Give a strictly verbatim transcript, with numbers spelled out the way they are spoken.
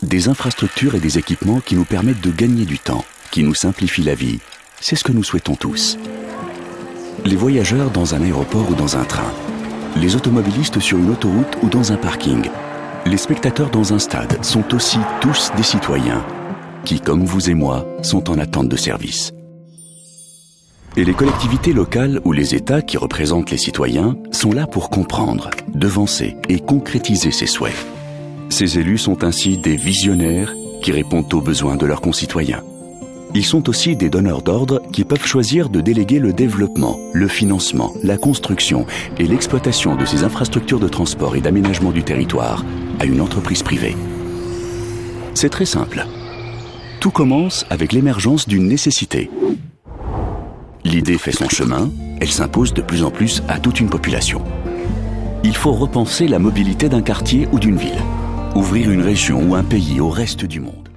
des infrastructures et des équipements qui nous permettent de gagner du temps, qui nous simplifient la vie. C'est ce que nous souhaitons tous. Les voyageurs dans un aéroport ou dans un train, les automobilistes sur une autoroute ou dans un parking, les spectateurs dans un stade sont aussi tous des citoyens qui, comme vous et moi, sont en attente de services. Et les collectivités locales ou les États qui représentent les citoyens sont là pour comprendre, devancer et concrétiser ces souhaits. Ces élus sont ainsi des visionnaires qui répondent aux besoins de leurs concitoyens. Ils sont aussi des donneurs d'ordre qui peuvent choisir de déléguer le développement, le financement, la construction et l'exploitation de ces infrastructures de transport et d'aménagement du territoire à une entreprise privée. C'est très simple. Tout commence avec l'émergence d'une nécessité. L'idée fait son chemin, elle s'impose de plus en plus à toute une population. Il faut repenser la mobilité d'un quartier ou d'une ville, ouvrir une région ou un pays au reste du monde.